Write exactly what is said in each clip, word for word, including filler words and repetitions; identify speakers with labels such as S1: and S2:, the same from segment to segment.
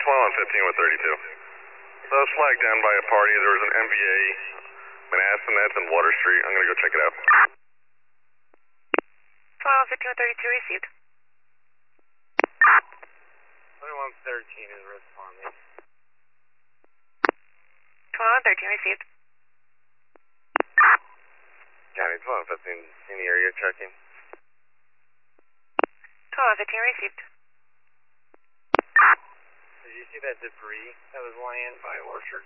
S1: twelve on fifteen with thirty-two. So I was flagged down by a party. There was an M V A, Manassas, that's in Water Street. I'm going to go check it out.
S2: twelve on fifteen with thirty-two received.
S3: twenty-one thirteen is responding.
S2: twelve on thirteen received.
S3: County twelve fifteen in the area checking.
S2: twelve on fifteen received.
S3: Did you see that debris that was laying by Orchard?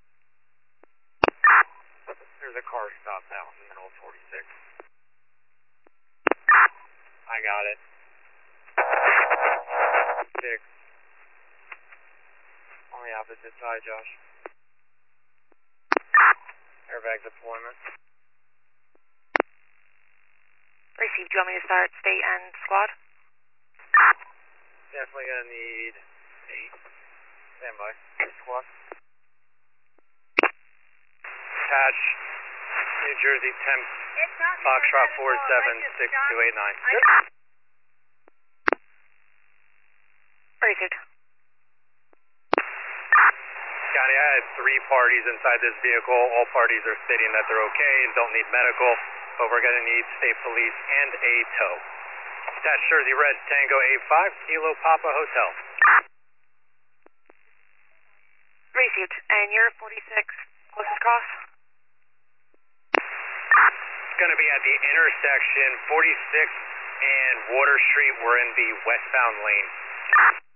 S3: There's a car stopped out in the middle of forty-six. I got it. Six. On the opposite side, Josh. Airbag deployment.
S2: Received. Do you want me to start state and squad?
S3: Definitely gonna need eight. Stand by. Squad. Attach New Jersey ten Foxtrot four seven six two eight nine.
S2: Received.
S3: Scotty, I had three parties inside this vehicle. All parties are stating that they're okay and don't need medical, but we're going to need state police and a tow. Attached Jersey Red Tango eight five, Kilo Papa Hotel.
S2: Received. And you're forty-six, closest cross?
S3: It's going to be at the intersection forty-six and Water Street. We're in the westbound lane.